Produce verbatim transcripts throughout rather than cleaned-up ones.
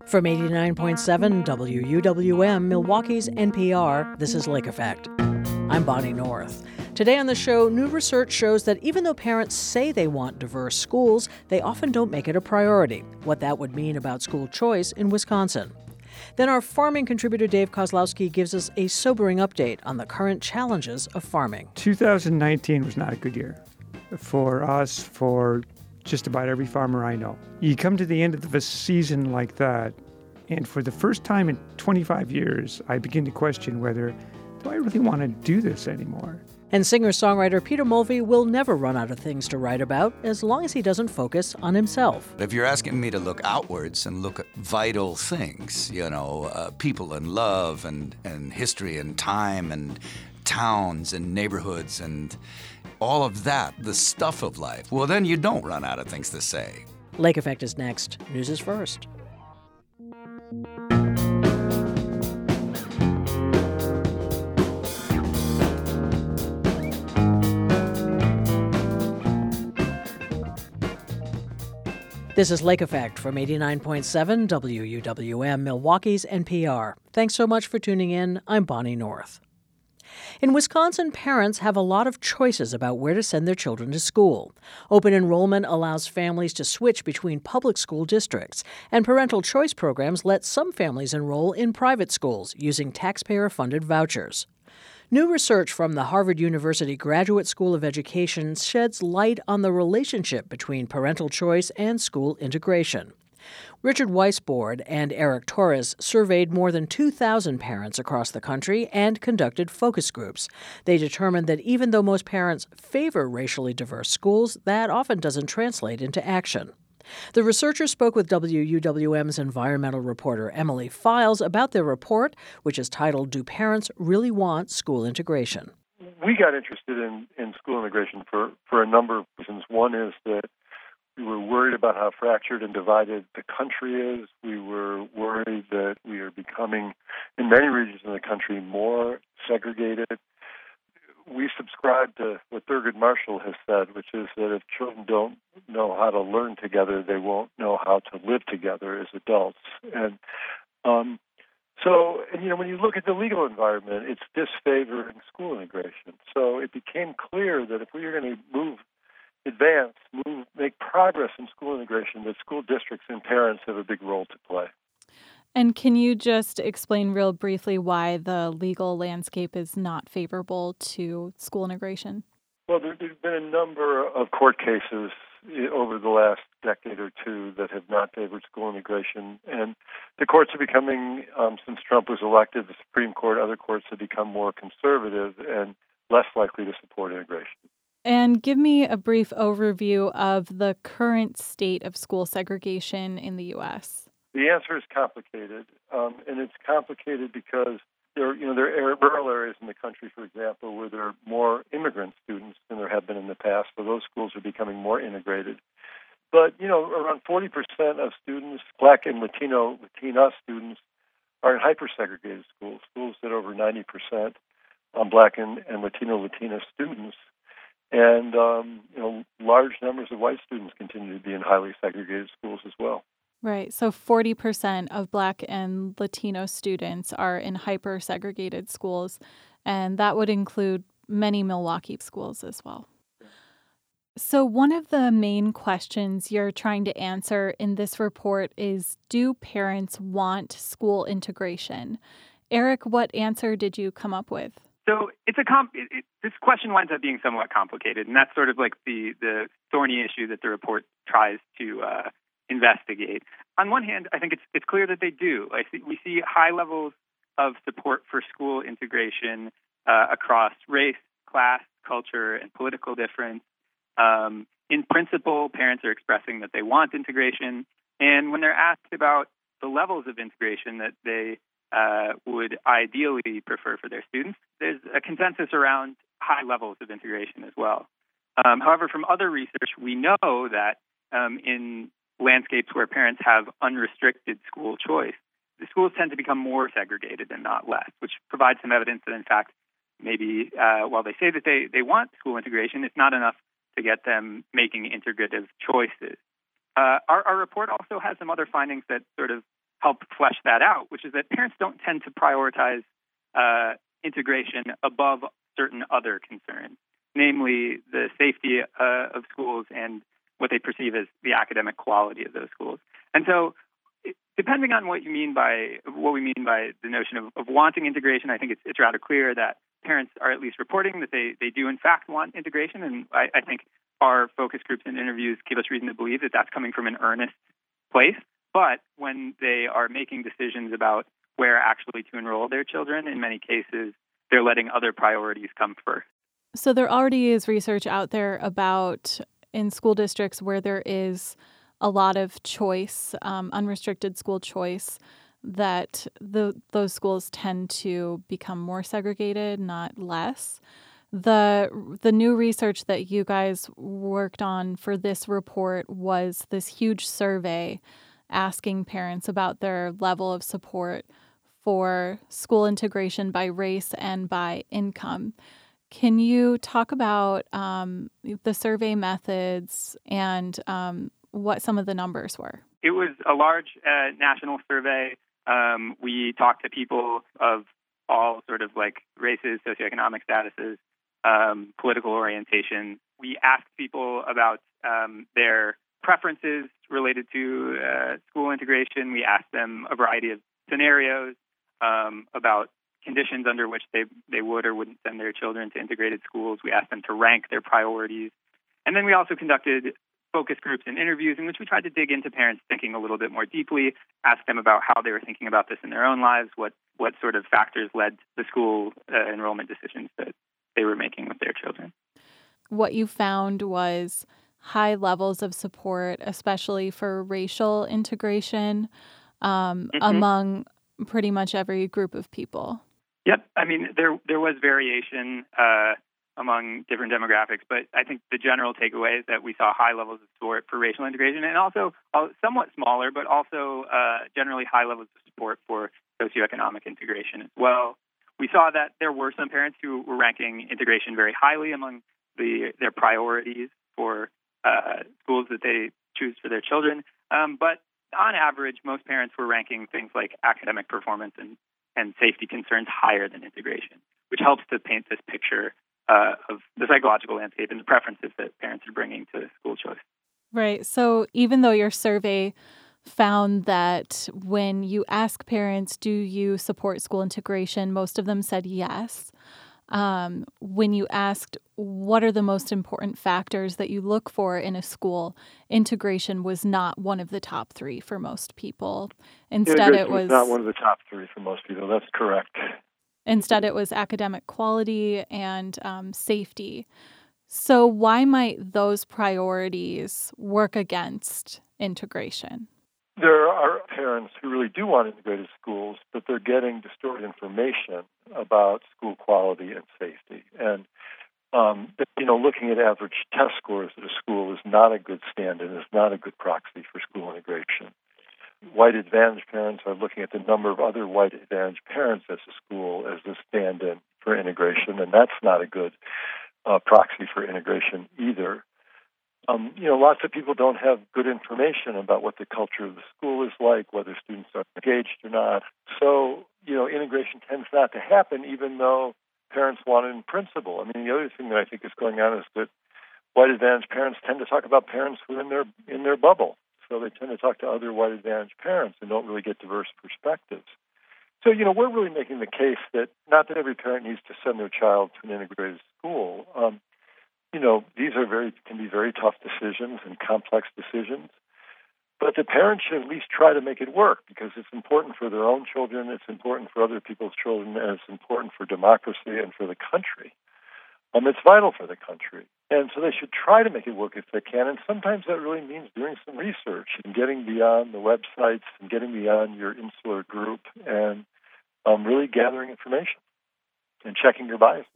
From eighty-nine point seven W U W M, Milwaukee's N P R, this is Lake Effect. I'm Bonnie North. Today on the show, new research shows that even though parents say they want diverse schools, they often don't make it a priority. What that would mean about school choice in Wisconsin. Then our farming contributor Dave Kozlowski gives us a sobering update on the current challenges of farming. two thousand nineteen was not a good year for us, for just about every farmer I know. You come to the end of a season like that, and for the first time in twenty-five years, I begin to question whether, do I really want to do this anymore? And singer-songwriter Peter Mulvey will never run out of things to write about as long as he doesn't focus on himself. If you're asking me to look outwards and look at vital things, you know, uh, people and love and, and history and time and towns and neighborhoods and all of that, the stuff of life, well, then you don't run out of things to say. Lake Effect is next. News is first. This is Lake Effect from eighty-nine point seven W U W M, Milwaukee's N P R. Thanks so much for tuning in. I'm Bonnie North. In Wisconsin, parents have a lot of choices about where to send their children to school. Open enrollment allows families to switch between public school districts, and parental choice programs let some families enroll in private schools using taxpayer-funded vouchers. New research from the Harvard University Graduate School of Education sheds light on the relationship between parental choice and school integration. Richard Weisbord and Eric Torres surveyed more than two thousand parents across the country and conducted focus groups. They determined that even though most parents favor racially diverse schools, that often doesn't translate into action. The researchers spoke with W U W M's environmental reporter Emily Files about their report, which is titled, Do Parents Really Want School Integration? We got interested in, in school integration for, for a number of reasons. One is that we were worried about how fractured and divided the country is. We were worried that we are becoming, in many regions of the country, more segregated. We subscribe to what Thurgood Marshall has said, which is that if children don't know how to learn together, they won't know how to live together as adults. And um, so, and, you know, when you look at the legal environment, it's disfavoring school integration. So it became clear that if we were going to move, advance, move, make progress in school integration, that school districts and parents have a big role to play. And can you just explain real briefly why the legal landscape is not favorable to school integration? Well, there, there's been a number of court cases over the last decade or two that have not favored school integration. And the courts are becoming, um, since Trump was elected, the Supreme Court, other courts have become more conservative and less likely to support integration. And give me a brief overview of the current state of school segregation in the U S The answer is complicated, um, and it's complicated because there, you know, there are rural areas in the country, for example, where there are more immigrant students than there have been in the past, so those schools are becoming more integrated. But, you know, around forty percent of students, Black and Latino, Latina students, are in hyper-segregated schools, schools that are over ninety percent um, Black and, and Latino, Latina students. And, um, you know, large numbers of white students continue to be in highly segregated schools as well. Right. So forty percent of Black and Latino students are in hyper-segregated schools, and that would include many Milwaukee schools as well. So one of the main questions you're trying to answer in this report is, do parents want school integration? Eric, what answer did you come up with? So it's a comp- it, it, this question winds up being somewhat complicated, and that's sort of like the, the thorny issue that the report tries to uh, investigate. On one hand, I think it's it's clear that they do. I see, we see high levels of support for school integration uh, across race, class, culture, and political difference. Um, in principle, parents are expressing that they want integration, and when they're asked about the levels of integration that they uh, would ideally prefer for their students, there's a consensus around high levels of integration as well. Um, however, from other research, we know that um, in landscapes where parents have unrestricted school choice, the schools tend to become more segregated and not less, which provides some evidence that, in fact, maybe uh, while they say that they, they want school integration, it's not enough to get them making integrative choices. Uh, our, our report also has some other findings that sort of help flesh that out, which is that parents don't tend to prioritize uh, integration above certain other concerns, namely the safety uh, of schools and what they perceive as the academic quality of those schools. And so, depending on what you mean by what we mean by the notion of, of wanting integration, I think it's, it's rather clear that parents are at least reporting that they, they do in fact want integration, and I, I think our focus groups and interviews give us reason to believe that that's coming from an earnest place. But when they are making decisions about where actually to enroll their children, in many cases, they're letting other priorities come first. So there already is research out there about in school districts where there is a lot of choice, um, unrestricted school choice, that the those schools tend to become more segregated, not less. The the new research that you guys worked on for this report was this huge survey asking parents about their level of support for school integration by race and by income. Can you talk about um, the survey methods and um, what some of the numbers were? It was a large uh, national survey. Um, we talked to people of all sort of like races, socioeconomic statuses, um, political orientation. We asked people about um, their preferences related to uh, school integration. We asked them a variety of scenarios um, about conditions under which they, they would or wouldn't send their children to integrated schools. We asked them to rank their priorities. And then we also conducted focus groups and interviews in which we tried to dig into parents' thinking a little bit more deeply, ask them about how they were thinking about this in their own lives, what, what sort of factors led to the school uh, enrollment decisions that they were making with their children. What you found was high levels of support, especially for racial integration um, mm-hmm. among pretty much every group of people. Yep. I mean, there there was variation uh, among different demographics, but I think the general takeaway is that we saw high levels of support for racial integration and also uh, somewhat smaller, but also uh, generally high levels of support for socioeconomic integration as well. We saw that there were some parents who were ranking integration very highly among the their priorities for uh, schools that they choose for their children. Um, but on average, most parents were ranking things like academic performance and, and safety concerns higher than integration, which helps to paint this picture uh, of the psychological landscape and the preferences that parents are bringing to school choice. Right. So even though your survey found that when you ask parents, do you support school integration, most of them said yes. Um, when you asked what are the most important factors that you look for in a school, integration was not one of the top three for most people. Instead, it was, was not one of the top three for most people. That's correct. Instead, it was academic quality and um, safety. So why might those priorities work against integration? There are parents who really do want integrated schools, but they're getting distorted information about school quality and safety. And, um, you know, looking at average test scores at a school is not a good stand-in, is not a good proxy for school integration. White advantage parents are looking at the number of other white advantage parents at the school as a stand-in for integration, and that's not a good uh, proxy for integration either. Um, you know, lots of people don't have good information about what the culture of the school is like, whether students are engaged or not. So, you know, integration tends not to happen even though parents want it in principle. I mean, the other thing that I think is going on is that white advantage parents tend to talk about parents who are in their, in their bubble. So they tend to talk to other white advantage parents and don't really get diverse perspectives. So, you know, we're really making the case that not that every parent needs to send their child to an integrated school. Um, You know, these are very can be very tough decisions and complex decisions, but the parents should at least try to make it work because it's important for their own children, it's important for other people's children, and it's important for democracy and for the country. Um, it's vital for the country, and so they should try to make it work if they can. And sometimes that really means doing some research and getting beyond the websites and getting beyond your insular group and um, really gathering information and checking your biases.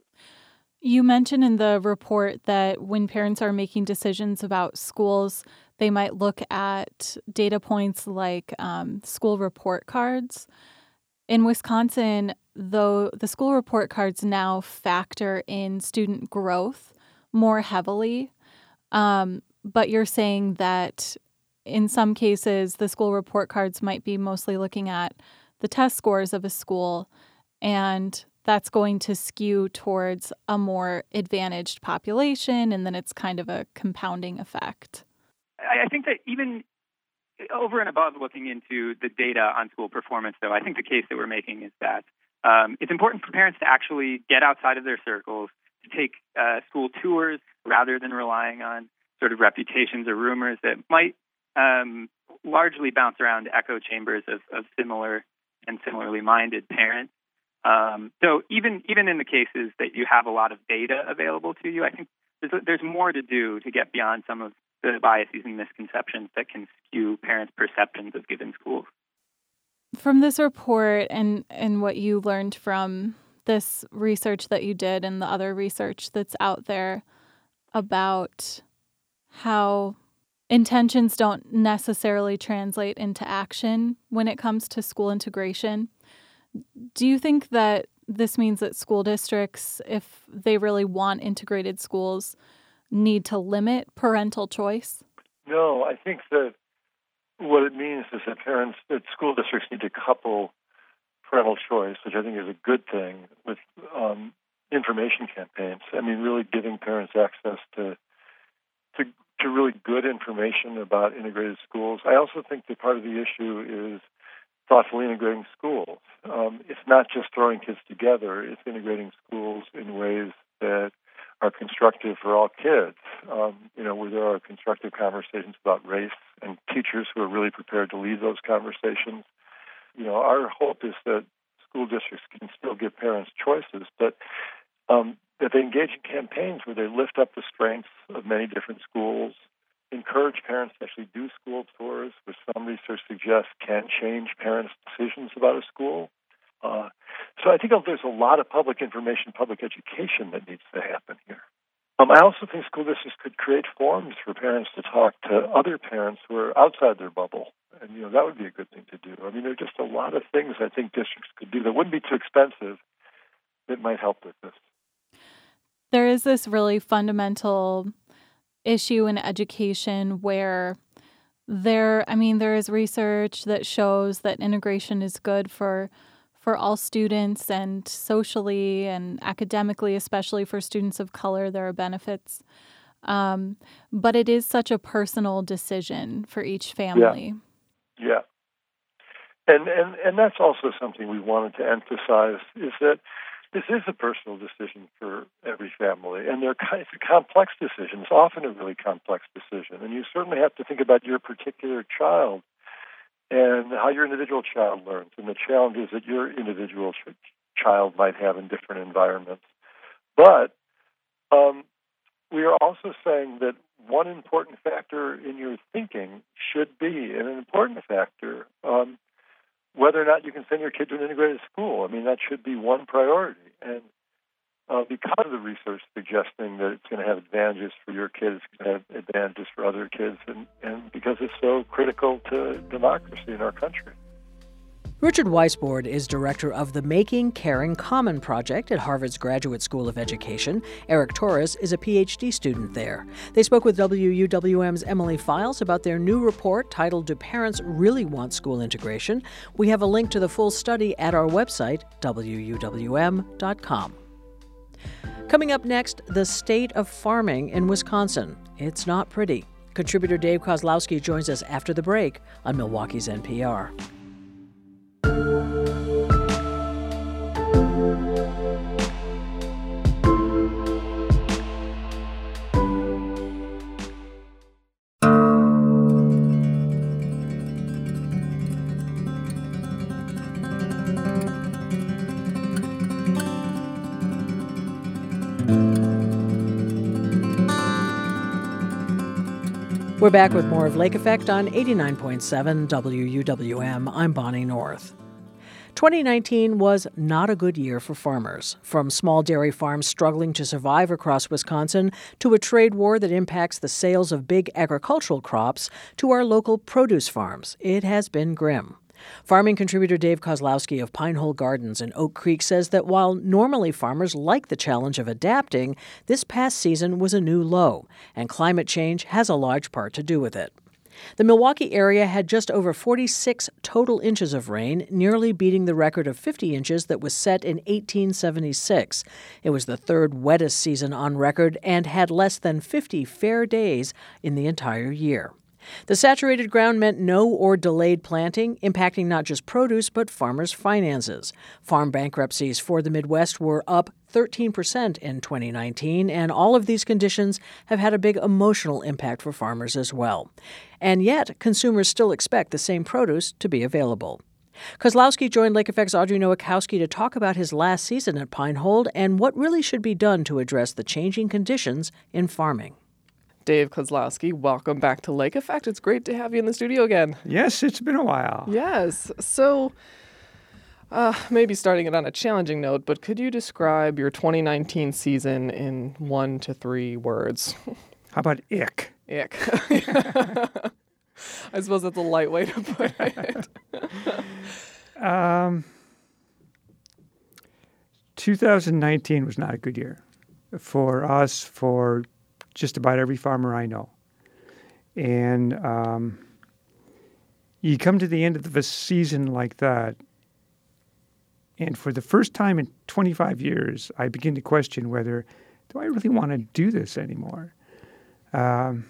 You mentioned in the report that when parents are making decisions about schools, they might look at data points like um, school report cards. In Wisconsin, though, the school report cards now factor in student growth more heavily, um, but you're saying that in some cases, the school report cards might be mostly looking at the test scores of a school, and that's going to skew towards a more advantaged population, and then it's kind of a compounding effect. I think that even over and above looking into the data on school performance, though, I think the case that we're making is that um, it's important for parents to actually get outside of their circles, to take uh, school tours rather than relying on sort of reputations or rumors that might um, largely bounce around echo chambers of, of similar and similarly minded parents. Um, so even even in the cases that you have a lot of data available to you, I think there's, there's more to do to get beyond some of the biases and misconceptions that can skew parents' perceptions of given schools. From this report and, and what you learned from this research that you did and the other research that's out there about how intentions don't necessarily translate into action when it comes to school integration, do you think that this means that school districts, if they really want integrated schools, need to limit parental choice? No, I think that what it means is that parents, that school districts need to couple parental choice, which I think is a good thing, with um, information campaigns. I mean, really giving parents access to, to to really good information about integrated schools. I also think that part of the issue is thoughtfully integrating schools. Um, it's not just throwing kids together, it's integrating schools in ways that are constructive for all kids, um, you know, where there are constructive conversations about race and teachers who are really prepared to lead those conversations. You know, our hope is that school districts can still give parents choices, but um, that they engage in campaigns where they lift up the strengths of many different schools, encourage parents to actually do school tours, which some research suggests can change parents' decisions about a school. Uh, so I think there's a lot of public information, public education that needs to happen here. Um, I also think school districts could create forums for parents to talk to other parents who are outside their bubble. And, you know, that would be a good thing to do. I mean, there are just a lot of things I think districts could do that wouldn't be too expensive that might help with this. There is this really fundamental issue in education where there, I mean, there is research that shows that integration is good for for all students and socially and academically, especially for students of color, there are benefits. Um, but it is such a personal decision for each family. Yeah. yeah. And, and and that's also something we wanted to emphasize, is that this is a personal decision for every family, and they're, it's a complex decision. It's often a really complex decision, and you certainly have to think about your particular child and how your individual child learns, and the challenges that your individual ch- child might have in different environments. But um, we are also saying that one important factor in your thinking should be, and an important factor, um, whether or not you can send your kid to an integrated school. I mean, that should be one priority. And uh, because of the research suggesting that it's going to have advantages for your kids, it's going to have advantages for other kids, and, and because it's so critical to democracy in our country. Richard Weisbord is director of the Making Caring Common project at Harvard's Graduate School of Education. Eric Torres is a P H D student there. They spoke with W U W M's Emily Files about their new report titled Do Parents Really Want School Integration? We have a link to the full study at our website, W U W M dot com. Coming up next, the state of farming in Wisconsin. It's not pretty. Contributor Dave Kozlowski joins us after the break on Milwaukee's N P R. We're back with more of Lake Effect on eighty-nine point seven W U W M. I'm Bonnie North. twenty nineteen was not a good year for farmers. From small dairy farms struggling to survive across Wisconsin to a trade war that impacts the sales of big agricultural crops to our local produce farms, it has been grim. Farming contributor Dave Kozlowski of Pinehole Gardens in Oak Creek says that while normally farmers like the challenge of adapting, this past season was a new low, and climate change has a large part to do with it. The Milwaukee area had just over forty-six total inches of rain, nearly beating the record of fifty inches that was set in eighteen seventy-six. It was the third wettest season on record and had less than fifty fair days in the entire year. The saturated ground meant no or delayed planting, impacting not just produce but farmers' finances. Farm bankruptcies for the Midwest were up thirteen percent in twenty nineteen, and all of these conditions have had a big emotional impact for farmers as well. And yet, consumers still expect the same produce to be available. Kozlowski joined Lake Effect's Audrey Nowakowski to talk about his last season at Pinehold and what really should be done to address the changing conditions in farming. Dave Kozlowski, welcome back to Lake Effect. It's great to have you in the studio again. Yes, it's been a while. Yes. So, uh, maybe starting it on a challenging note, but could you describe your twenty nineteen season in one to three words? How about ick? Ick. I suppose that's a light way to put it. um, twenty nineteen was not a good year for us, for just about every farmer I know. And um, you come to the end of a season like that, and for the first time in twenty-five years, I begin to question whether, do I really want to do this anymore? Um,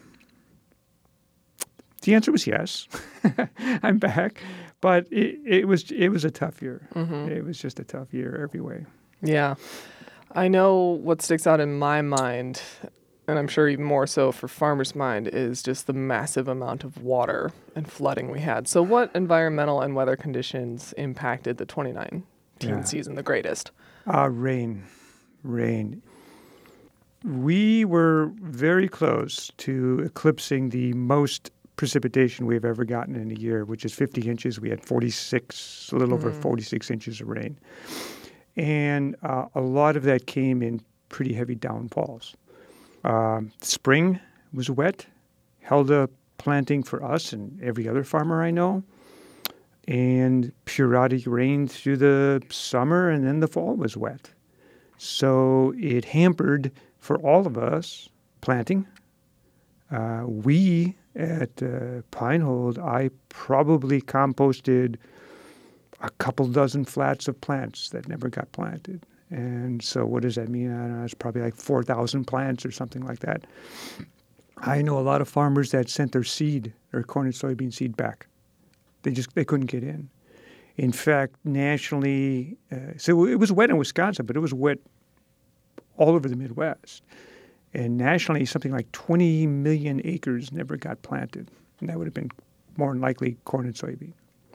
the answer was yes. I'm back. But it, it was it was a tough year. Mm-hmm. It was just a tough year every way. Yeah. I know what sticks out in my mind, and I'm sure even more so for farmers' mind, is just the massive amount of water and flooding we had. So what environmental and weather conditions impacted the twenty nineteen yeah. season the greatest? Uh, rain. Rain. We were very close to eclipsing the most precipitation we've ever gotten in a year, which is fifty inches. We had forty-six, a little mm. over forty-six inches of rain. And uh, a lot of that came in pretty heavy downfalls. Um, spring was wet, held up planting for us and every other farmer I know. And periodic rain through the summer, and then the fall was wet. So it hampered, for all of us, planting. Uh, we at uh, Pinehold, I probably composted a couple dozen flats of plants that never got planted. And so what does that mean? I don't know, it's probably like four thousand plants or something like that. I know a lot of farmers that sent their seed, their corn and soybean seed back. They just they couldn't get in. In fact, nationally, uh, so it was wet in Wisconsin, but it was wet all over the Midwest. And nationally, something like twenty million acres never got planted. And that would have been more than likely corn and soybean.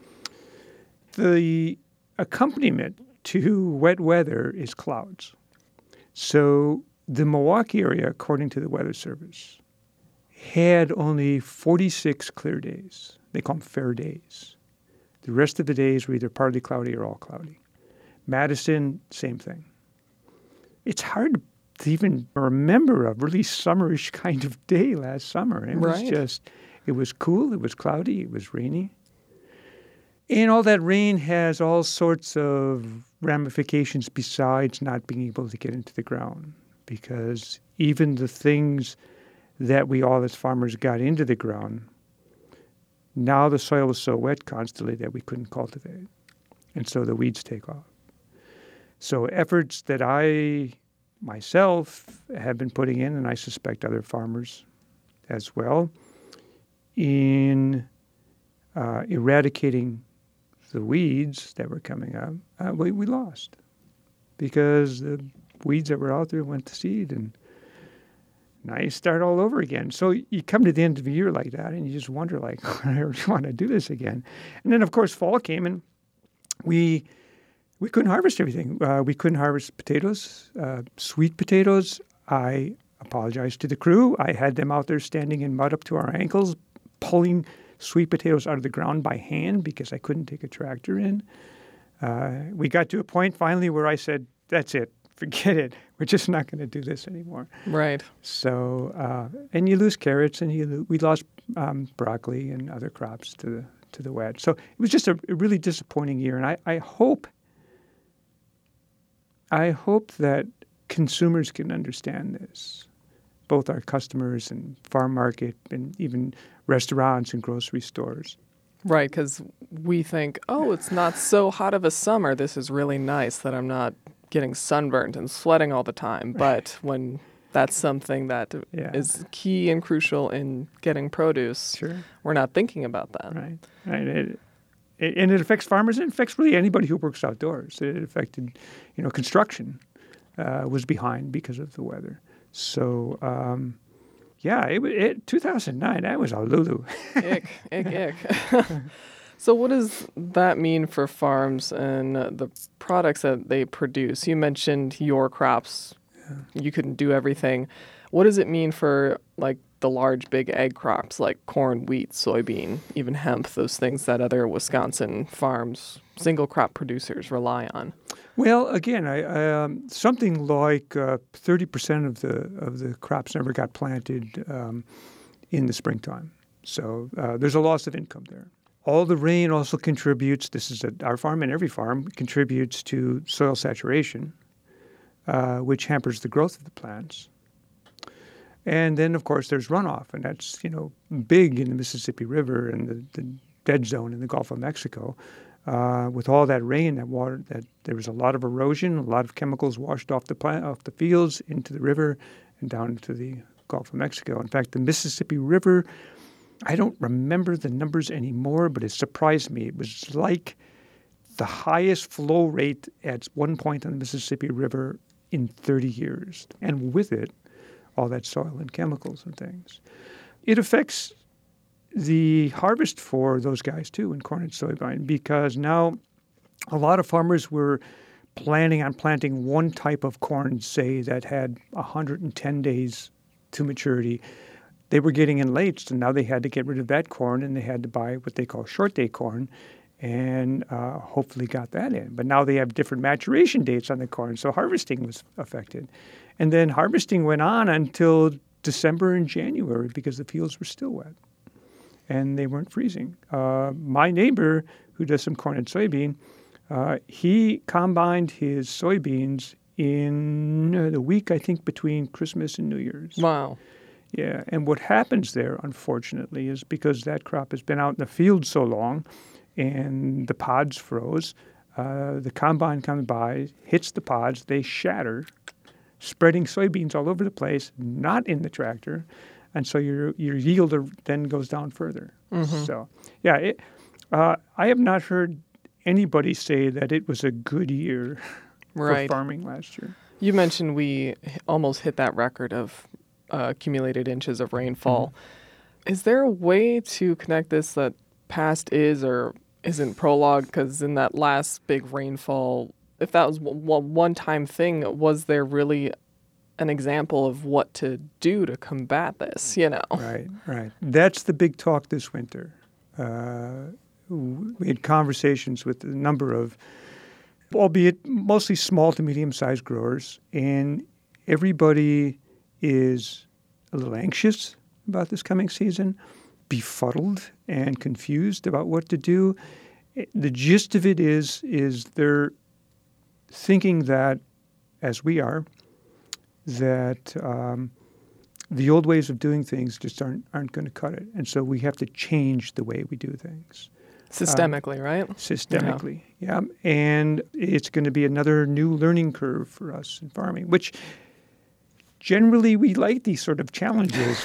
The accompaniment to wet weather is clouds. So the Milwaukee area, according to the Weather Service, had only forty-six clear days. They call them fair days. The rest of the days were either partly cloudy or all cloudy. Madison, same thing. It's hard to even remember a really summerish kind of day last summer. It was right. just, it was cool, it was cloudy, it was rainy. And all that rain has all sorts of ramifications besides not being able to get into the ground. Because even the things that we all as farmers got into the ground, now the soil was so wet constantly that we couldn't cultivate. And so the weeds take off. So efforts that I myself have been putting in, and I suspect other farmers as well, in uh, eradicating the weeds that were coming up, uh, we, we lost. Because the weeds that were out there went to seed, and now you start all over again. So you come to the end of the year like that, and you just wonder, like, I really want to do this again. And then, of course, fall came, and we we couldn't harvest everything. Uh, we couldn't harvest potatoes, uh, sweet potatoes. I apologize to the crew. I had them out there standing in mud up to our ankles, pulling sweet potatoes out of the ground by hand because I couldn't take a tractor in. Uh, we got to a point finally where I said, that's it. Forget it. We're just not going to do this anymore. Right. So, uh, and you lose carrots, and you lo- we lost um, broccoli and other crops to the to the wet. So it was just a, a really disappointing year. And I, I hope, I hope that consumers can understand this, both our customers and farm market and even restaurants and grocery stores. Right, because we think, oh, it's not so hot of a summer. This is really nice that I'm not getting sunburned and sweating all the time. But when that's something that Yeah. is key and crucial in getting produce, Sure. we're not thinking about that. Right. Right. It, it, and it affects farmers. It affects really anybody who works outdoors. It affected, you know, construction uh, was behind because of the weather. So, um, yeah, it, it two thousand nine, that was a Lulu. Ick, ick, ick. So what does that mean for farms and uh, the products that they produce? You mentioned your crops. Yeah. You couldn't do everything. What does it mean for like the large, big egg crops like corn, wheat, soybean, even hemp, those things that other Wisconsin farms, single crop producers rely on? Well, again, I, um, something like uh, thirty percent of the of the crops never got planted um, in the springtime. So uh, there's a loss of income there. All the rain also contributes, this is at our farm and every farm, contributes to soil saturation, uh, which hampers the growth of the plants. And then, of course, there's runoff, and that's, you know, big in the Mississippi River and the, the dead zone in the Gulf of Mexico. Uh, with all that rain, that water, that there was a lot of erosion, a lot of chemicals washed off the plant, off the fields into the river and down into the Gulf of Mexico. In fact, the Mississippi River, I don't remember the numbers anymore, but it surprised me. It was like the highest flow rate at one point on the Mississippi River in thirty years. And with it, all that soil and chemicals and things. It affects the harvest for those guys, too, in corn and soybean, because now a lot of farmers were planning on planting one type of corn, say, that had one hundred ten days to maturity. They were getting in late, so now they had to get rid of that corn, and they had to buy what they call short day corn, and uh, hopefully got that in. But now they have different maturation dates on the corn, so harvesting was affected. And then harvesting went on until December and January because the fields were still wet, and they weren't freezing. Uh, my neighbor, who does some corn and soybean, uh, he combined his soybeans in uh, the week, I think, between Christmas and New Year's. Wow. Yeah, and what happens there, unfortunately, is because that crop has been out in the field so long and the pods froze, uh, the combine comes by, hits the pods, they shatter, spreading soybeans all over the place, not in the tractor, and so your your yield then goes down further. Mm-hmm. So, yeah, it, uh, I have not heard anybody say that it was a good year right. for farming last year. You mentioned we almost hit that record of uh, accumulated inches of rainfall. Mm-hmm. Is there a way to connect this that past is or isn't prologue? Because in that last big rainfall, if that was one one-time thing, was there really an example of what to do to combat this, you know? Right, right. That's the big talk this winter. Uh, we had conversations with a number of, albeit mostly small to medium-sized growers, and everybody is a little anxious about this coming season, befuddled and confused about what to do. The gist of it is, is they're thinking that, as we are, that um, the old ways of doing things just aren't aren't going to cut it, and so we have to change the way we do things. Systemically, um, right? Systemically, yeah. yeah. And it's going to be another new learning curve for us in farming, which generally we like these sort of challenges.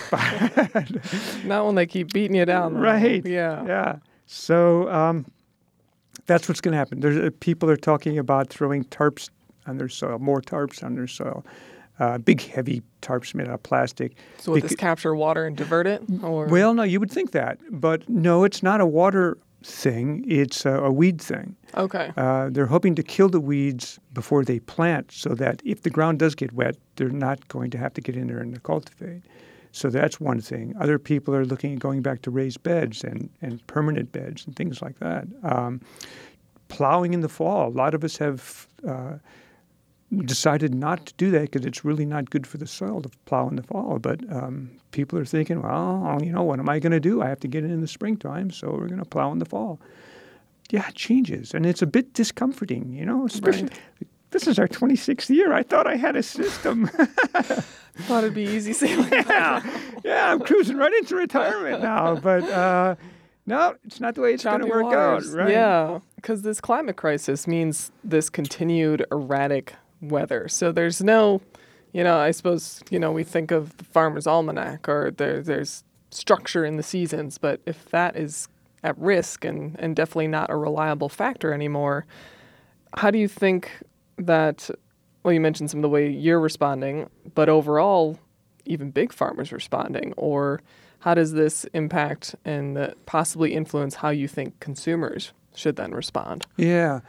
Not when they keep beating you down. Though. Right. Yeah. Yeah. So um, that's what's going to happen. There's uh, people are talking about throwing tarps on their soil, more tarps on their soil. Uh, big, heavy tarps made out of plastic. So would this capture water and divert it? Or? Well, no, you would think that. But no, it's not a water thing. It's a, a weed thing. Okay. Uh, they're hoping to kill the weeds before they plant so that if the ground does get wet, they're not going to have to get in there and cultivate. So that's one thing. Other people are looking at going back to raised beds and, and permanent beds and things like that. Um, plowing in the fall. A lot of us have uh, decided not to do that because it's really not good for the soil to plow in the fall. But um, people are thinking, well, you know, what am I going to do? I have to get it in the springtime, so we're going to plow in the fall. Yeah, it changes, and it's a bit discomforting, you know, especially right. this is our twenty-sixth year. I thought I had a system. Thought it'd be easy sailing. yeah, yeah, I'm cruising right into retirement now. But uh, no, it's not the way it's going to work waters. out, right? Yeah, because this climate crisis means this continued erratic weather. So there's no, you know, I suppose, you know, we think of the Farmer's Almanac or there, there's structure in the seasons, but if that is at risk and, and definitely not a reliable factor anymore, how do you think that, well, you mentioned some of the way you're responding, but overall, even big farmers responding, or how does this impact and uh, possibly influence how you think consumers should then respond? Yeah.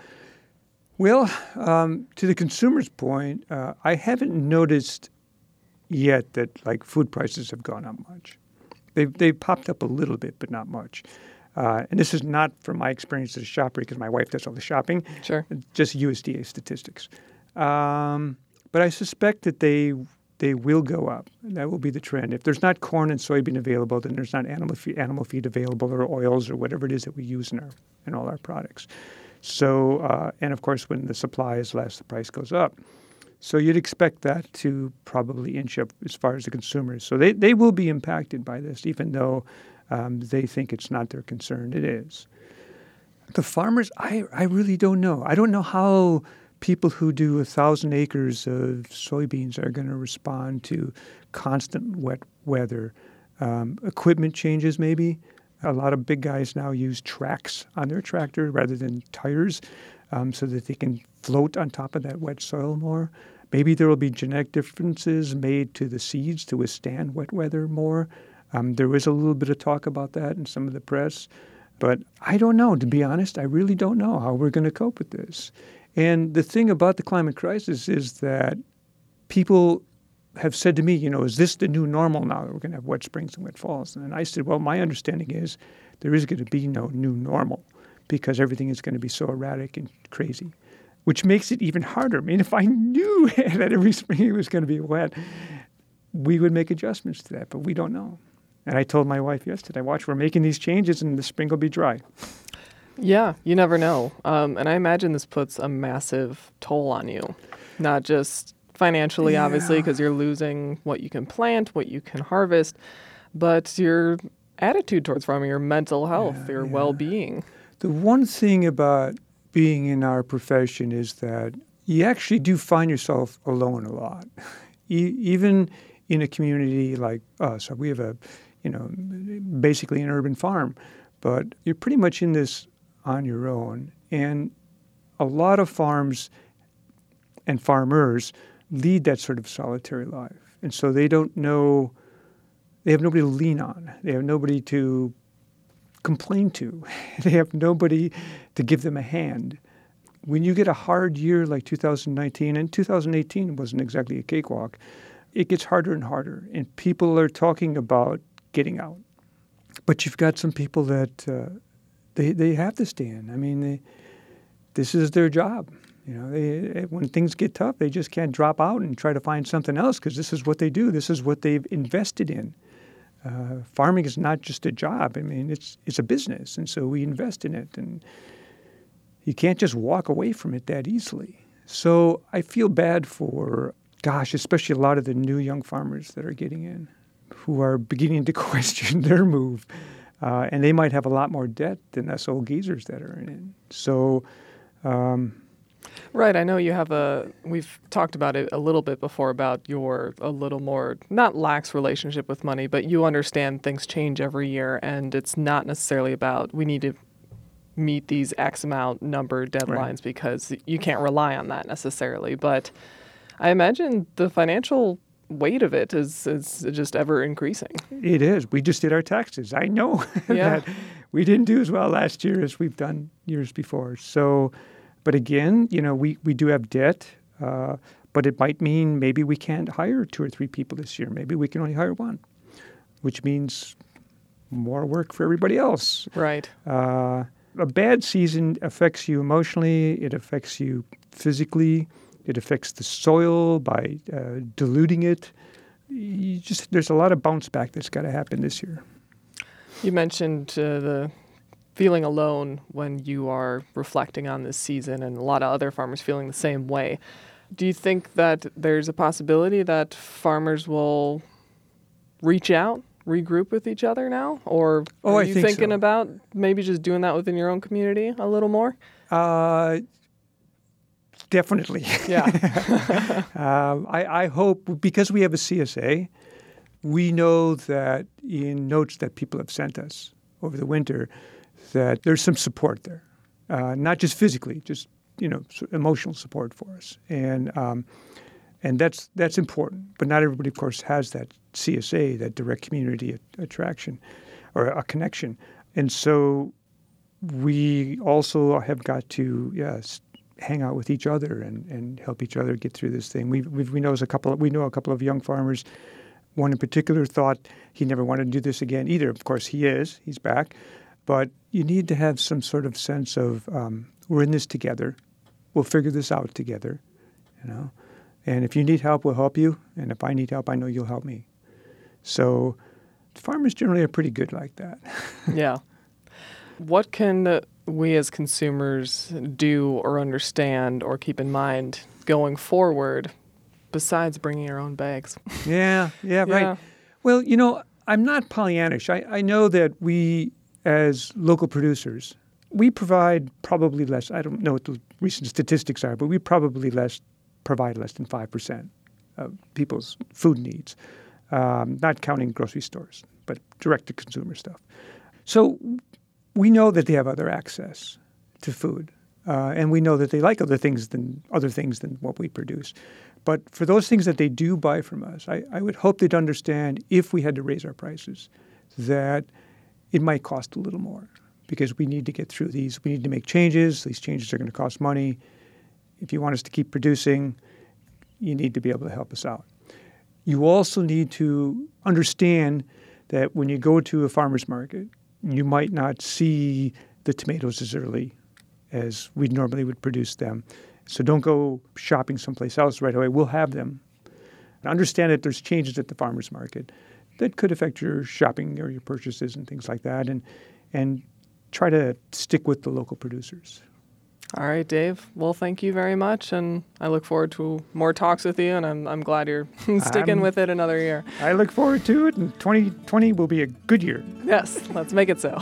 Well, um, to the consumer's point, uh, I haven't noticed yet that like food prices have gone up much. They've, they've popped up a little bit, but not much. Uh, and this is not from my experience as a shopper because my wife does all the shopping. Sure. Just U S D A statistics. Um, but I suspect that they they will go up. That will be the trend. If there's not corn and soybean available, then there's not animal feed, animal feed available or oils or whatever it is that we use in our in all our products. So, uh, and of course, when the supply is less, the price goes up. So you'd expect that to probably inch up as far as the consumers. So they, they will be impacted by this, even though um, they think it's not their concern. It is. The farmers, I, I really don't know. I don't know how people who do a thousand acres of soybeans are going to respond to constant wet weather. Um, equipment changes, maybe. A lot of big guys now use tracks on their tractor rather than tires um, so that they can float on top of that wet soil more. Maybe there will be genetic differences made to the seeds to withstand wet weather more. Um, there was a little bit of talk about that in some of the press. But I don't know. To be honest, I really don't know how we're going to cope with this. And the thing about the climate crisis is that people have said to me, you know, is this the new normal now that we're going to have wet springs and wet falls? And I said, well, my understanding is there is going to be no new normal because everything is going to be so erratic and crazy, which makes it even harder. I mean, if I knew that every spring it was going to be wet, we would make adjustments to that, but we don't know. And I told my wife yesterday, watch, we're making these changes and the spring will be dry. Yeah, you never know. Um, and I imagine this puts a massive toll on you, not just financially, yeah. obviously, because you're losing what you can plant, what you can harvest, but your attitude towards farming, your mental health, yeah, your yeah. well-being. The one thing about being in our profession is that you actually do find yourself alone a lot. E- even in a community like us, we have a, you know, basically an urban farm, but you're pretty much in this on your own. And a lot of farms and farmers lead that sort of solitary life. And so they don't know, they have nobody to lean on. They have nobody to complain to. They have nobody to give them a hand. When you get a hard year like two thousand nineteen, and two thousand eighteen wasn't exactly a cakewalk, it gets harder and harder. And people are talking about getting out. But you've got some people that uh, they they have to stay in. I mean, they, this is their job. You know, they, when things get tough, they just can't drop out and try to find something else because this is what they do. This is what they've invested in. Uh, farming is not just a job. I mean, it's it's a business, and so we invest in it, and you can't just walk away from it that easily. So I feel bad for, gosh, especially a lot of the new young farmers that are getting in, who are beginning to question their move, uh, and they might have a lot more debt than us old geezers that are in. So. Um, Right. I know you have a, we've talked about it a little bit before about your a little more, not lax relationship with money, but you understand things change every year and it's not necessarily about we need to meet these X amount number deadlines right. because you can't rely on that necessarily. But I imagine the financial weight of it is, is just ever increasing. It is. We just did our taxes. I know yeah. that we didn't do as well last year as we've done years before. So... But again, you know, we, we do have debt, uh, but it might mean maybe we can't hire two or three people this year. Maybe we can only hire one, which means more work for everybody else. Right. Uh, a bad season affects you emotionally. It affects you physically. It affects the soil by uh, diluting it. You just there's a lot of bounce back that's got to happen this year. You mentioned uh, the feeling alone when you are reflecting on this season, and a lot of other farmers feeling the same way. Do you think that there's a possibility that farmers will reach out, regroup with each other now? Or Oh, are I you think thinking so. about maybe just doing that within your own community a little more? Uh, definitely. Yeah. um, I, I hope, because we have a C S A, we know that in notes that people have sent us over the winter, that there's some support there, uh, not just physically, just you know, s- emotional support for us, and um, and that's that's important. But not everybody, of course, has that C S A, that direct community a- attraction, or a connection, and so we also have got to yes hang out with each other and, and help each other get through this thing. We we know a couple of, we know a couple of young farmers. One in particular thought he never wanted to do this again either. Of course, he is. He's back. But you need to have some sort of sense of um, we're in this together. We'll figure this out together, you know. And if you need help, we'll help you. And if I need help, I know you'll help me. So farmers generally are pretty good like that. Yeah. What can uh, we as consumers do or understand or keep in mind going forward besides bringing our own bags? Yeah, yeah, Yeah. right. Well, you know, I'm not Pollyannish. I, I know that we, as local producers, we provide probably less. I don't know what the recent statistics are, but we probably less provide less than five percent of people's food needs, um, not counting grocery stores, but direct-to-consumer stuff. So we know that they have other access to food, uh, and we know that they like other things than other things than what we produce. But for those things that they do buy from us, I, I would hope they'd understand if we had to raise our prices, that it might cost a little more because we need to get through these. We need to make changes. These changes are going to cost money. If you want us to keep producing, you need to be able to help us out. You also need to understand that when you go to a farmer's market, you might not see the tomatoes as early as we normally would produce them. So don't go shopping someplace else right away. We'll have them. Understand that there's changes at the farmer's market that could affect your shopping or your purchases and things like that, and and try to stick with the local producers. All right, Dave. Well, thank you very much, and I look forward to more talks with you, and I'm I'm glad you're sticking I'm- with it another year. I look forward to it, and twenty twenty will be a good year. Yes, let's make it so.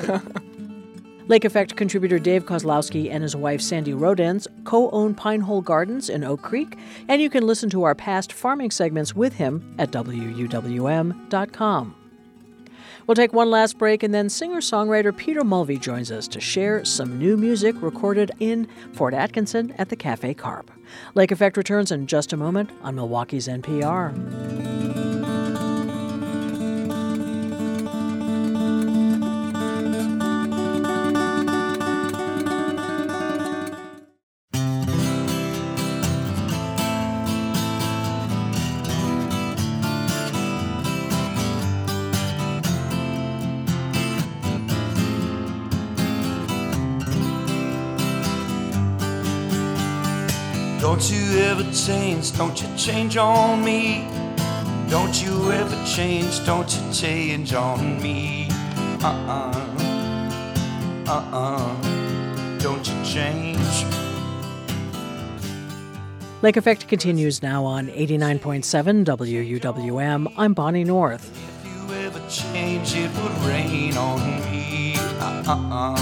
Lake Effect contributor Dave Kozlowski and his wife Sandy Rodens co-own Pinehole Gardens in Oak Creek, and you can listen to our past farming segments with him at W U W M dot com. We'll take one last break, and then singer-songwriter Peter Mulvey joins us to share some new music recorded in Fort Atkinson at the Cafe Carp. Lake Effect returns in just a moment on Milwaukee's N P R. Don't you ever change, don't you change on me. Don't you ever change, don't you change on me. Uh-uh, uh-uh, don't you change. Lake Effect continues now on eighty-nine point seven W U W M. I'm Bonnie North. If you ever change, it would rain on me. Uh-uh,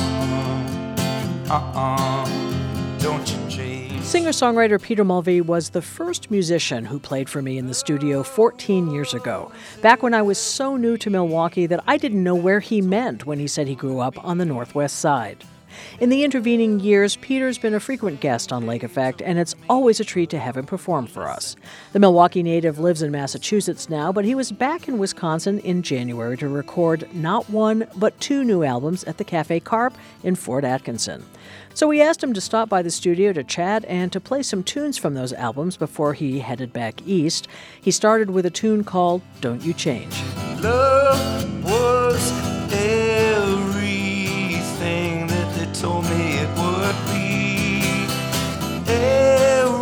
uh-uh, don't you change. Singer-songwriter Peter Mulvey was the first musician who played for me in the studio fourteen years ago, back when I was so new to Milwaukee that I didn't know where he meant when he said he grew up on the Northwest Side. In the intervening years, Peter's been a frequent guest on Lake Effect, and it's always a treat to have him perform for us. The Milwaukee native lives in Massachusetts now, but he was back in Wisconsin in January to record not one, but two new albums at the Cafe Carp in Fort Atkinson. So we asked him to stop by the studio to chat and to play some tunes from those albums before he headed back east. He started with a tune called Don't You Change. Love was everything that they told me it would be.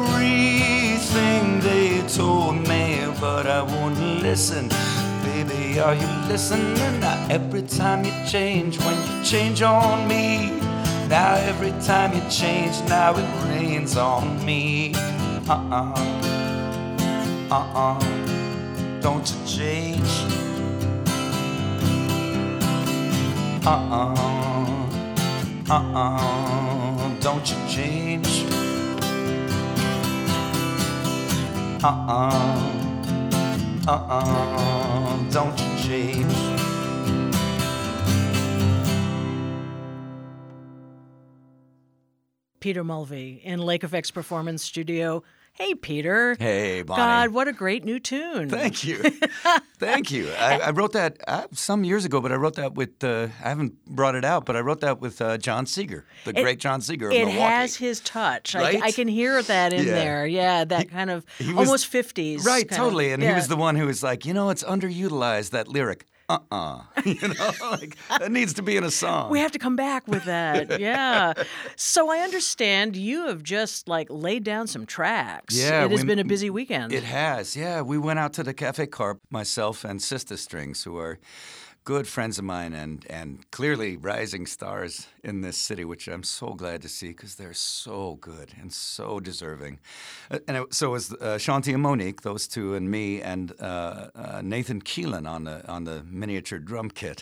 Everything they told me, but I wouldn't listen. Baby, Baby, are you listening? Now every time you change, when you change on me. Now every time you change, now it rains on me. Uh-uh, uh-uh, don't you change. Uh-uh, uh-uh, don't you change. Uh-uh, uh-uh, don't you change. Peter Mulvey in Lake Effect's Performance Studio. Hey, Peter. Hey, Bonnie. God, what a great new tune. Thank you. Thank you. I, I wrote that uh, some years ago, but I wrote that with, uh, I haven't brought it out, but I wrote that with uh, John Seeger, the It- great John Seeger of It Milwaukee. has his touch. I- Right? I, can hear that in Yeah. there. Yeah, that kind of he was- almost fifties. Right, kind of- totally. And yeah. he was the one who was like, you know, it's underutilized, that lyric. Uh-uh. You know, like, that needs to be in a song. We have to come back with that. Yeah. So I understand you have just like laid down some tracks. Yeah, It has we- been a busy weekend. It has, yeah. We went out to the Cafe Carp, myself and Sister Strings, who are good friends of mine and, and clearly rising stars in this city, which I'm so glad to see because they're so good and so deserving. Uh, and it, so it was uh, Shanti and Monique, those two, and me, and uh, uh, Nathan Keelan on the on the miniature drum kit.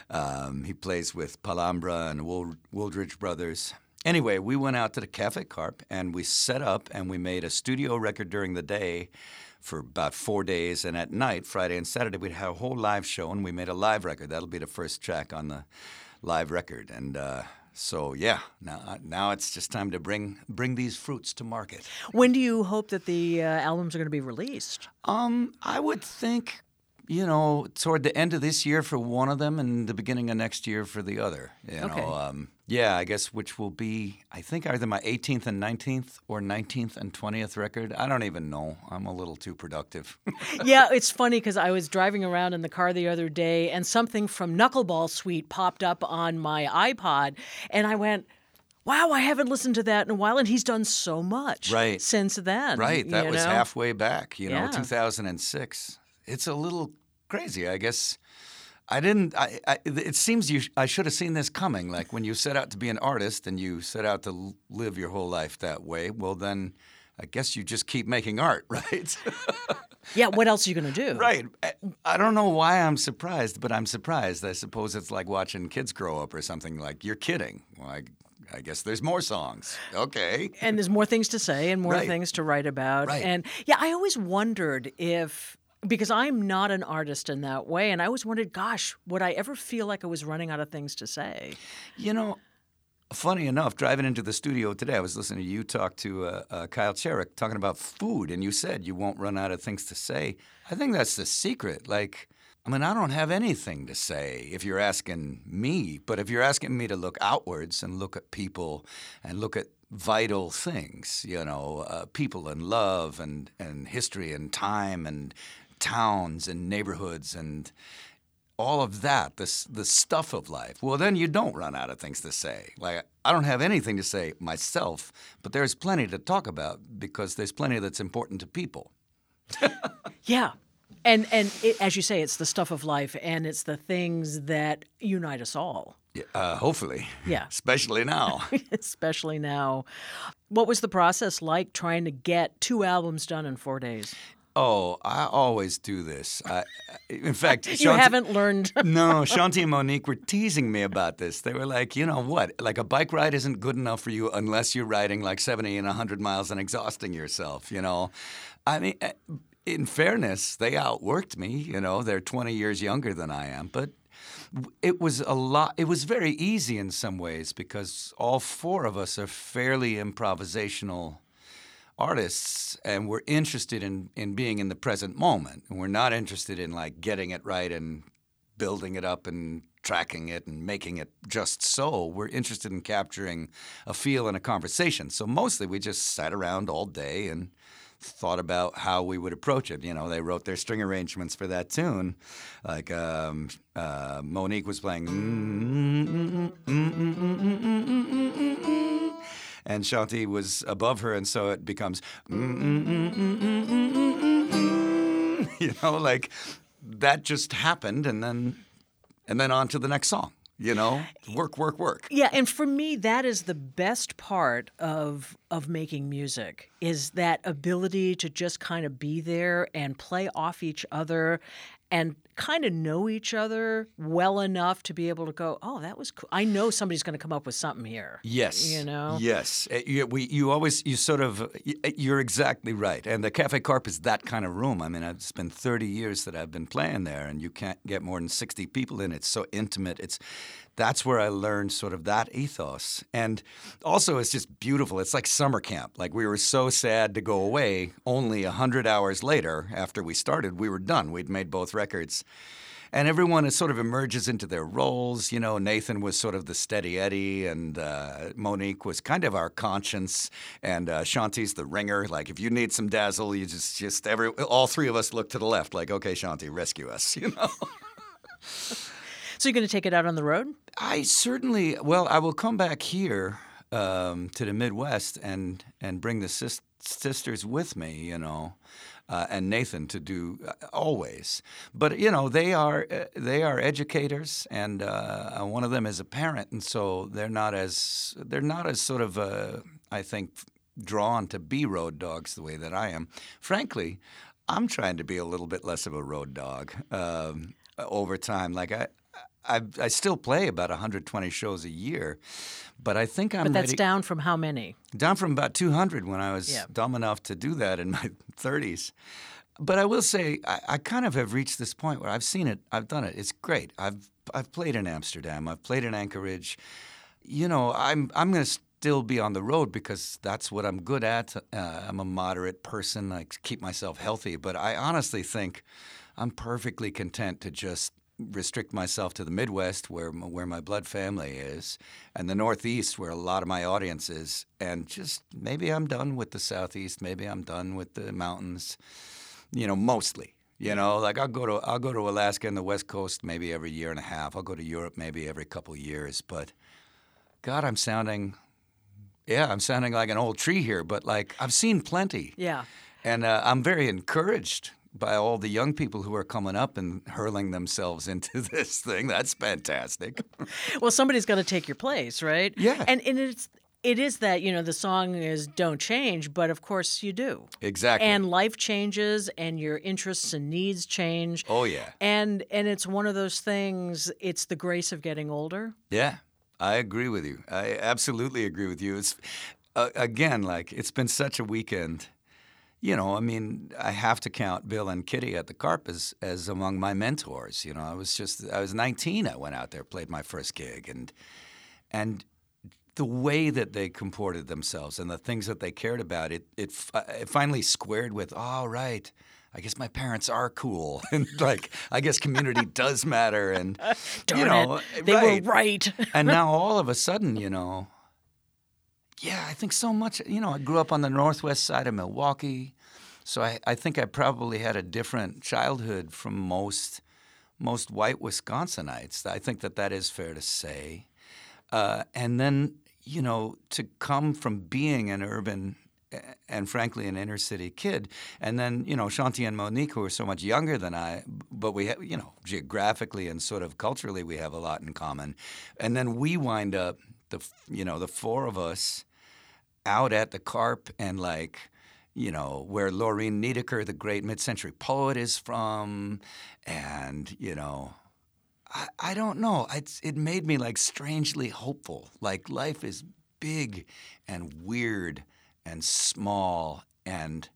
Um, he plays with Palambra and Wold, Wooldridge Brothers. Anyway, we went out to the Cafe Carp and we set up and we made a studio record during the day for about four days. And at night, Friday and Saturday, we'd have a whole live show and we made a live record. That'll be the first track on the live record. And uh, so, yeah, now now it's just time to bring bring these fruits to market. When do you hope that the uh, albums are going to be released? Um, I would think, you know, toward the end of this year for one of them and the beginning of next year for the other. You Okay. know, um, yeah, I guess which will be, I think, either my eighteenth and nineteenth or nineteenth and twentieth record. I don't even know. I'm a little too productive. Yeah, it's funny because I was driving around in the car the other day and something from Knuckleball Suite popped up on my iPod, and I went, wow, I haven't listened to that in a while, and he's done so much Right. since then. Right, that you was know? halfway back, you know, Yeah. two thousand six. It's a little crazy, I guess. I didn't. I, I, it seems you. I should have seen this coming. Like when you set out to be an artist and you set out to l- live your whole life that way. Well, then I guess you just keep making art, right? Yeah, what else are you going to do? Right. I- I don't know why I'm surprised, but I'm surprised. I suppose it's like watching kids grow up or something. Like you're kidding. Well, I, I guess there's more songs. Okay. And there's more things to say and more Right. things to write about. Right. And yeah, I always wondered if, because I'm not an artist in that way, and I always wondered, gosh, would I ever feel like I was running out of things to say? You know, funny enough, driving into the studio today, I was listening to you talk to uh, uh, Kyle Cherrick talking about food, and you said you won't run out of things to say. I think that's the secret. Like, I mean, I don't have anything to say if you're asking me, but if you're asking me to look outwards and look at people and look at vital things, you know, uh, people and love and, and history and time and towns and neighborhoods and all of that, the, s- the stuff of life, well, then you don't run out of things to say. Like, I don't have anything to say myself, but there's plenty to talk about because there's plenty that's important to people. Yeah. And and it, as you say, it's the stuff of life, and it's the things that unite us all. Yeah, uh, hopefully. Yeah. Especially now. Especially now. What was the process like trying to get two albums done in four days? Oh, I always do this. I, in fact, You Shanti- haven't learned. No, Shanti and Monique were teasing me about this. They were like, you know what? Like a bike ride isn't good enough for you unless you're riding like seventy and one hundred miles and exhausting yourself, you know? I mean, eh, in fairness, they outworked me, you know? They're twenty years younger than I am, but it was a lot. It was very easy in some ways because all four of us are fairly improvisational artists, and we're interested in, in being in the present moment. And we're not interested in like getting it right and building it up and tracking it and making it just so. We're interested in capturing a feel in a conversation. So mostly we just sat around all day and thought about how we would approach it. You know, they wrote their string arrangements for that tune. Like um, uh, Monique was playing and Shanti was above her, and so it becomes you know, like that just happened, and then and then on to the next song. You know, work, work, work. Yeah, and for me, that is the best part of of making music, is that ability to just kind of be there and play off each other and kind of know each other well enough to be able to go, oh, that was cool. I know somebody's going to come up with something here. Yes. You know? Yes. Uh, You, we, you always, you sort of, you're exactly right. And the Cafe Carp is that kind of room. I mean, it's been thirty years that I've been playing there, and you can't get more than sixty people in. It's so intimate. It's That's where I learned sort of that ethos. And also, it's just beautiful. It's like summer camp. Like, we were so sad to go away. Only one hundred hours later, after we started, we were done. We'd made both records. And everyone is sort of emerges into their roles. You know, Nathan was sort of the steady Eddie, and uh, Monique was kind of our conscience, and uh, Shanti's the ringer. Like, if you need some dazzle, you just, just every, all three of us look to the left like, okay, Shanti, rescue us, you know? So you're going to take it out on the road? I certainly, well, I will come back here um, to the Midwest and, and bring the sis- sisters with me, you know. Uh, and Nathan to do uh, always, but you know they are uh, they are educators, and uh, one of them is a parent, and so they're not as they're not as sort of uh, I think drawn to be road dogs the way that I am. Frankly, I'm trying to be a little bit less of a road dog um, over time. Like I. I, I still play about one hundred twenty shows a year, but I think I'm But that's ready, down from how many? down from about two hundred when I was Yeah. dumb enough to do that in my thirties. But I will say I, I kind of have reached this point where I've seen it, I've done it. It's great. I've I've played in Amsterdam. I've played in Anchorage. You know, I'm I'm going to still be on the road because that's what I'm good at. Uh, I'm a moderate person. I keep myself healthy. But I honestly think I'm perfectly content to just restrict myself to the Midwest, where where my blood family is, and the Northeast, where a lot of my audience is, and just maybe I'm done with the Southeast, maybe I'm done with the mountains, you know, mostly. You know, like I'll go to I'll go to Alaska and the West Coast maybe every year and a half. I'll go to Europe maybe every couple of years. But God, I'm sounding, yeah, I'm sounding like an old tree here. But like I've seen plenty, Yeah. and uh, I'm very encouraged by all the young people who are coming up and hurling themselves into this thing. That's fantastic. Well, somebody's got to take your place, right? Yeah. And and it's it is that, you know, the song is Don't Change, but of course you do. Exactly. And life changes and your interests and needs change. Oh, yeah. And and it's one of those things, it's the grace of getting older. Yeah, I agree with you. I absolutely agree with you. It's uh, again, like it's been such a weekend. You know, I mean, I have to count Bill and Kitty at the Carp as, as among my mentors. You know, I was just, I was nineteen. I went out there, played my first gig, and and the way that they comported themselves and the things that they cared about, it it, it finally squared with, oh, right, I guess my parents are cool, and like, I guess community does matter, and Darn you know, it. They right. were right. And now all of a sudden, you know. Yeah, I think so much. You know, I grew up on the northwest side of Milwaukee, so I, I think I probably had a different childhood from most most white Wisconsinites. I think that that is fair to say. Uh, and then, you know, to come from being an urban and frankly an inner city kid, and then, you know, Shanti and Monique, who are so much younger than I, but we have, you know, geographically and sort of culturally we have a lot in common. And then we wind up, the you know, the four of us out at the Carp, and like, you know, where Laureen Niedecker, the great mid-century poet, is from, and, you know, I, I don't know. It's, it made me like strangely hopeful. Like life is big and weird and small, and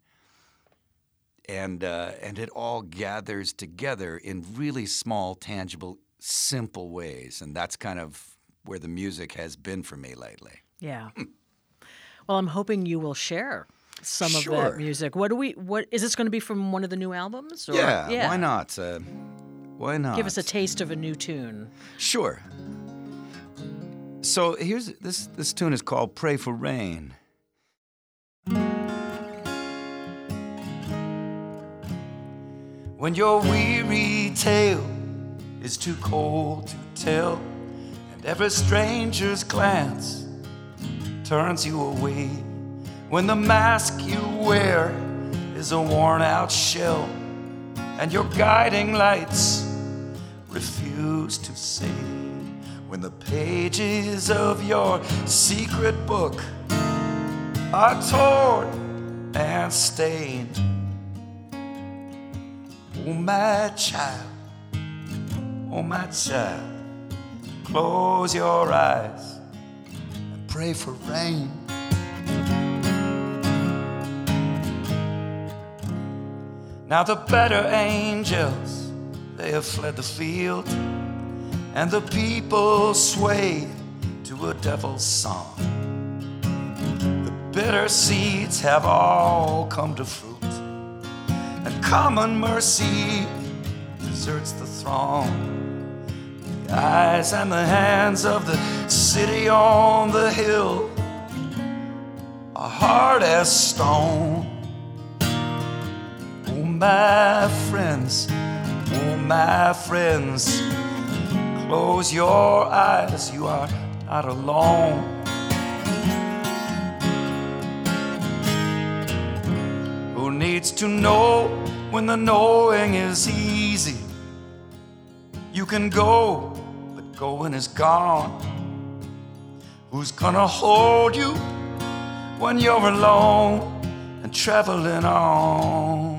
and uh, and it all gathers together in really small, tangible, simple ways, and that's kind of where the music has been for me lately. Yeah. Well, I'm hoping you will share some Sure. of that music. What do we? What is this going to be from one of the new albums? Or? Yeah, why not? Uh, why not? Give us a taste of a new tune. Sure. So here's this. This tune is called "Pray for Rain." When your weary tale is too cold to tell, and every stranger's glance turns you away, when the mask you wear is a worn-out shell, and your guiding lights refuse to see. When the pages of your secret book are torn and stained, oh my child, oh my child, close your eyes and pray for rain. Now the better angels, they have fled the field, and the people sway to a devil's song. The bitter seeds have all come to fruit, and common mercy deserts the throng. The eyes and the hands of the city on the hill are hard as stone. Oh my friends, oh my friends, close your eyes, you are not alone. Who needs to know when the knowing is easy? You can go, but going is gone. Who's gonna hold you when you're alone and traveling on?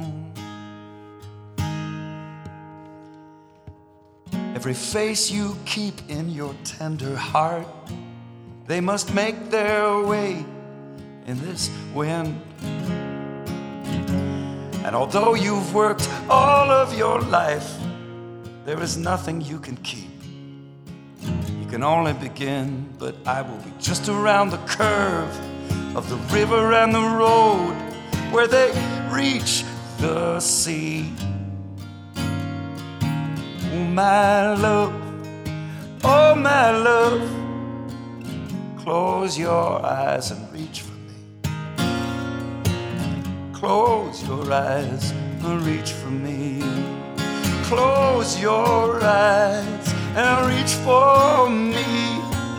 Every face you keep in your tender heart, they must make their way in this wind. And although you've worked all of your life, there is nothing you can keep. You can only begin, but I will be just around the curve of the river and the road where they reach the sea. Oh my love, oh my love, close your eyes and reach for me. Close your eyes and reach for me. Close your eyes and reach for me.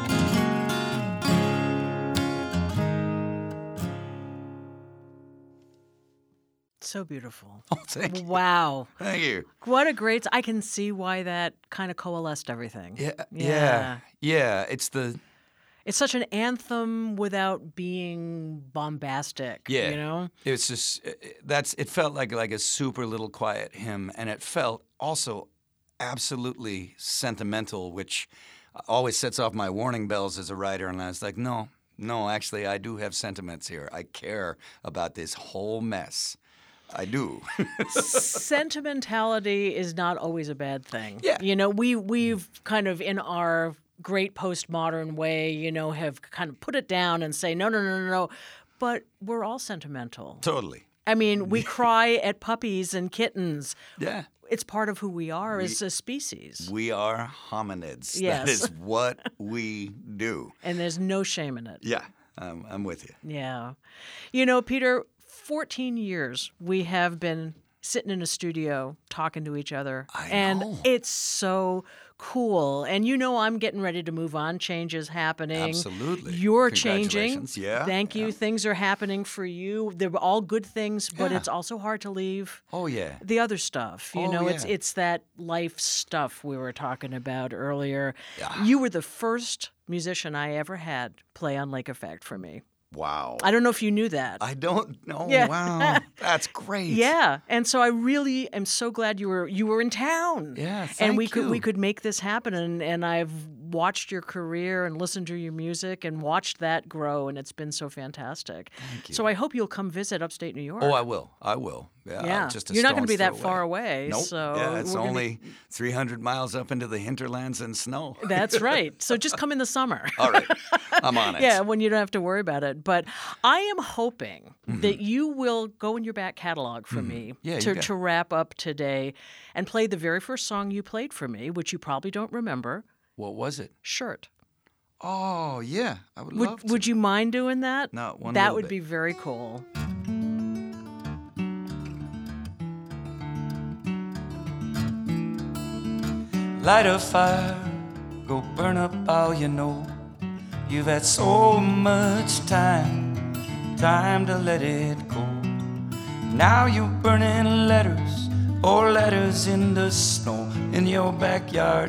So beautiful. Oh, thank you. Wow. Thank you. What a great, I can see why that kind of coalesced everything. Yeah, yeah, yeah. It's the It's such an anthem without being bombastic. yeah. You know? It's just that's. It felt like like a super little quiet hymn, and it felt also absolutely sentimental, which always sets off my warning bells as a writer. And I was like, no, no, actually, I do have sentiments here. I care about this whole mess. I do. Sentimentality is not always a bad thing. Yeah. You know, we we've kind of in our great postmodern way, you know, have kind of put it down and say no, no, no, no, no. But we're all sentimental. Totally. I mean, we cry at puppies and kittens. Yeah. It's part of who we are We- as a species. We are hominids. Yes. That is what we do. And there's no shame in it. Yeah, um, I'm with you. Yeah. You know, Peter, fourteen years we have been sitting in a studio talking to each other. I and know. it's so cool. And you know I'm getting ready to move on. Change is happening. Absolutely. You're changing. Congratulations. Yeah, Thank you. yeah. Things are happening for you. They're all good things, but Yeah. it's also hard to leave Oh yeah. the other stuff. You Oh, know, it's yeah. it's that life stuff we were talking about earlier. Yeah. You were the first musician I ever had play on Lake Effect for me. Wow. I don't know if you knew that. I don't know. Yeah. Wow. That's great. Yeah, and so I really am so glad you were you were in town. Yeah, and thank we could we you. could make this happen. And, and I've watched your career and listened to your music and watched that grow, and it's been so fantastic. Thank you. So I hope you'll come visit upstate New York. Oh, I will. I will. Yeah. Yeah. Just a You're not gonna stone's be that throw far away, Nope. so yeah, it's we're gonna only three hundred miles up into the hinterlands and snow. That's right. So just come in the summer. All right. I'm on it. Yeah, when you don't have to worry about it. But I am hoping Mm-hmm. that you will go in your back catalog for me Yeah, you to, got to wrap up today and play the very first song you played for me, which you probably don't remember, What was it? Shirt. Oh, yeah. I would, Would, love to. would you mind doing that? No, one That little would bit. be very cool. Light a fire, go burn up all you know. You've had so much time, time to let it go. Now you're burning letters, or letters in the snow in your backyard.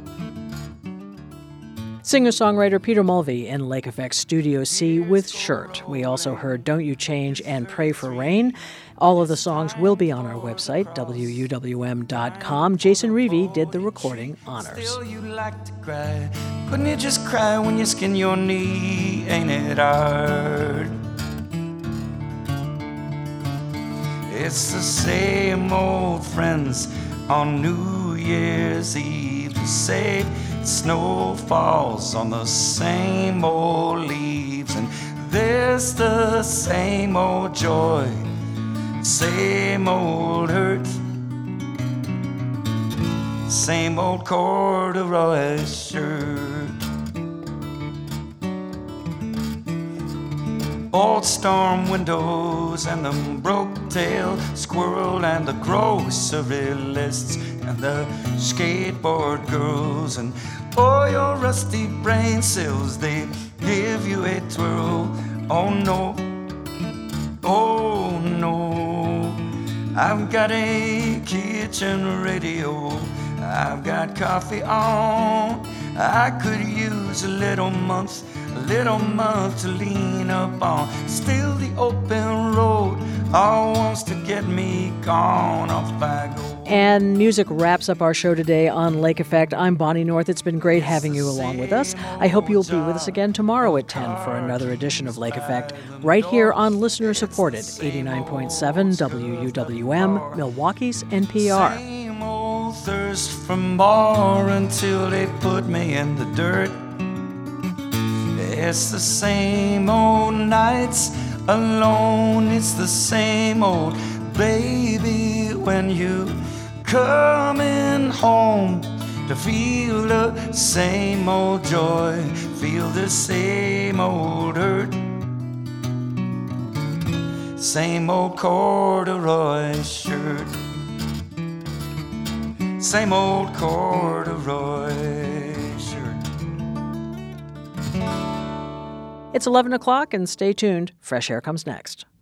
Singer-songwriter Peter Mulvey in Lake Effect Studio C with Shirt. We also heard Don't You Change and Pray for Rain. All of the songs will be on our website, W U W M dot com. Jason Reevey did the recording honors. Still you like to cry. Couldn't you just cry when you skin your knee? Ain't it hard? It's the same old friends on New Year's Eve to say snow falls on the same old leaves, and there's the same old joy, same old hurt, same old corduroy shirt. Old storm windows and the broke-tailed squirrel and the grocery lists and the skateboard girls and all your rusty brain cells, they give you a twirl. Oh no, oh no, I've got a kitchen radio, I've got coffee on, I could use a little month, a little month to lean up on. Still the open road all wants to get me gone, off I go. And music wraps up our show today on Lake Effect. I'm Bonnie North. It's been great having you along with us. I hope you'll be with us again tomorrow at ten for another edition of Lake Effect, right here on listener-supported eighty-nine point seven W U W M, Milwaukee's N P R. Same old thirst for more until they put me in the dirt. It's the same old nights alone. It's the same old baby when you coming home to feel the same old joy, feel the same old hurt, same old corduroy shirt, same old corduroy shirt. It's eleven o'clock, and stay tuned. Fresh Air comes next.